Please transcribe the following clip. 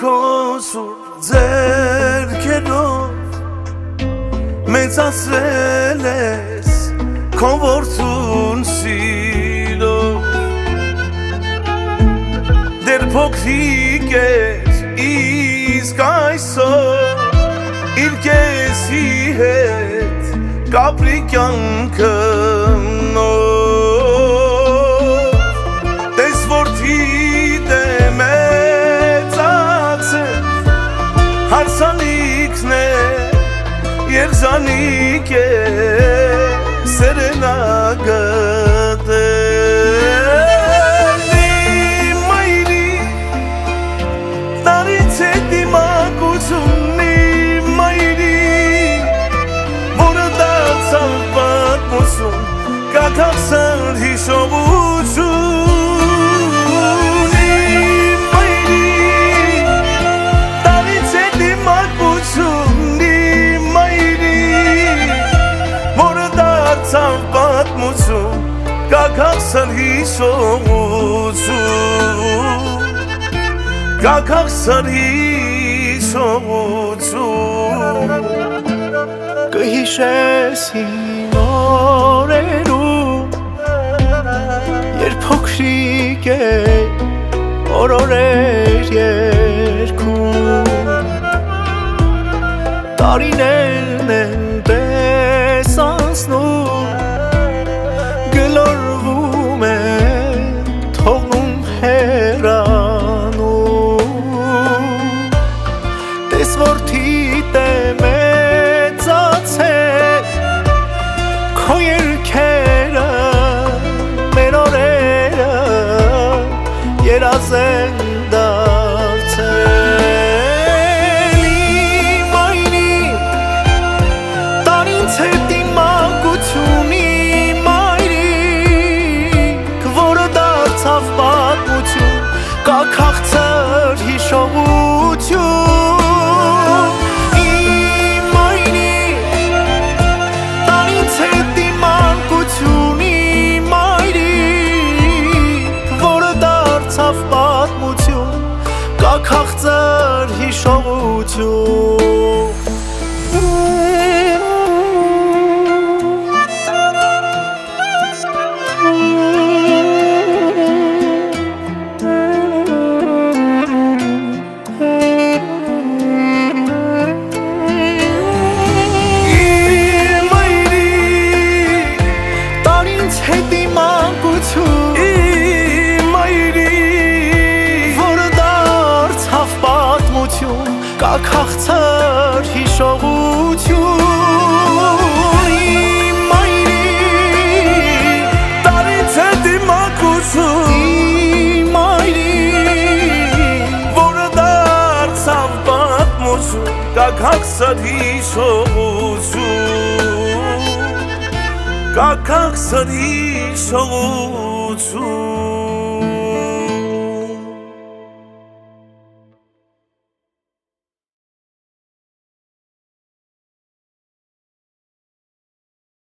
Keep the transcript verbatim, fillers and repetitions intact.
քո սուր ձեռքերով մեծացրել ես քո որդուն սիրով դեռ փոքրիկ էր իսկ այսօր իր կեսի հետ կապրի կյանքը նոր տես որդիդ է մեծացել հարսանիքն է Երջանիկ է սերենագտել Իմ մայրի տարից է դիմակություն Իմ մայրի որը դարձավ պատմություն կաթախսան հիշողություն Իմ մայրի տարից է դիմակություն պատմություն կաքախսել հիշողություն կաքախսել հիշողություն կհիշես հին օրերում երբ փոքրիկ էր օրորեր երգում տարիներն են տեսանցնում գլորվում է թողնում հեռանում տես որդիդ է մեծացել քո երգերը մեր օրերը երազ են դարձել Իմ մայրի տարինց հետ դիմակություն պատմություն կաքախցր հիշողություն Իմ մայրի տարինց հետ դիմանկություն Իմ մայրի որը դարձավ պատմություն կաքախցր հիշողություն կաքախցր հիշողություն Իմ մայրի տարից է դիմակություն Իմ մայրի որը դարձավ պատմություն կաքախցր հիշողություն կաքախցր հիշողություն